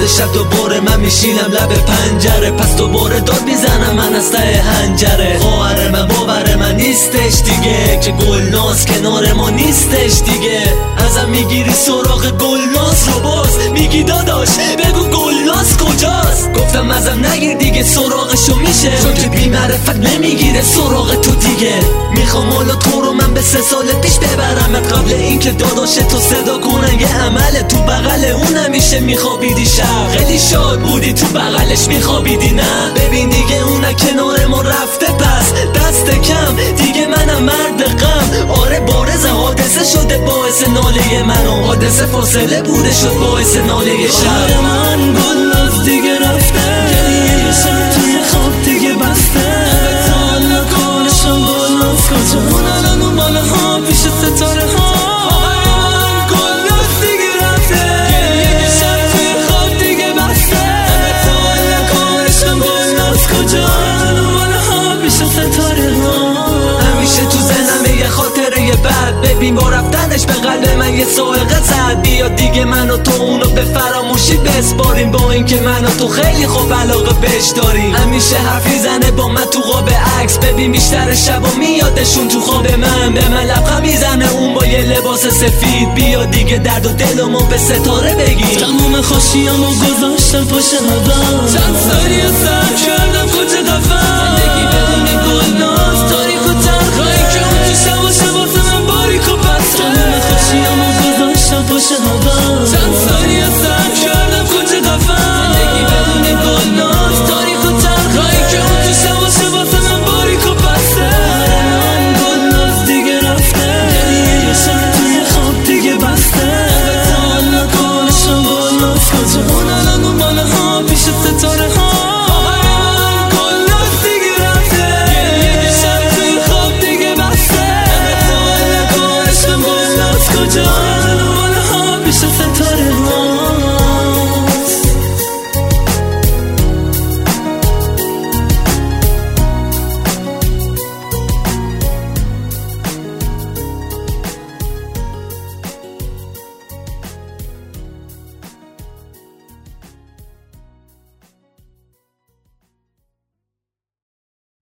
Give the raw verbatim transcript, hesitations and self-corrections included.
شب دوباره من میشینم لب پنجره، پس دوباره داد میزنم من از ته حنجره. خواهر من باور من نیستش دیگه که گلناز کنار ما نیستش دیگه. ازم میگیری سراغ گلناز رو باز میگی داداش بگو گلناز کجاست. گفتم ازم نگیر دیگه سراغشو میشه، چون که بی معرفت نمیگیره سراغ تو دیگه. میخوام حالا تو رو من به سه سال پیش ببرم، قبل اینکه داداش تو صدا کنن یه عمل تو بغل اون همیشه میخوابیدی شب. خیلی شاد بودی تو بغلش میخوابیدی نه؟ ببین دیگه اون کنار ما رفته، پس دست کم دیگه منم مرد غم. آره بارز حادثه شده باعث ناله منو، حادثه فاصله بوده شد باعث ناله شب. من گلناز دیگه رفته، گریه شب توی خواب دیگه بسته. حالا کارشم گلناز کجا؟ اون الان اون بالا ها پیش ستاره ها. من گلناز دیگه رفته، گریه شب توی خواب دیگه بسته. حالا کارشم گلناز کجا؟ اون بالا ها پیش ستاره ها. همیشه تو ذهنم یه خاطره بد، ببین با رفتنش به قلب من یه سائقه زد. بیا دیگه من و تو اونو به فراموشی بسپاریم، با اینکه من و تو خیلی خوب علاقه بهش داریم. همیشه حرف میزنه با من تو قاب عکس، ببین بیشتر شبا میادشون تو خواب من. به من لبخند میزنه اون با یه لباس سفید. بیا دیگه درد و دلمو به ستاره بگیر. تموم خوشیامو گذاشتم پشت هوا، چند سالی سر کردم کجا قفا.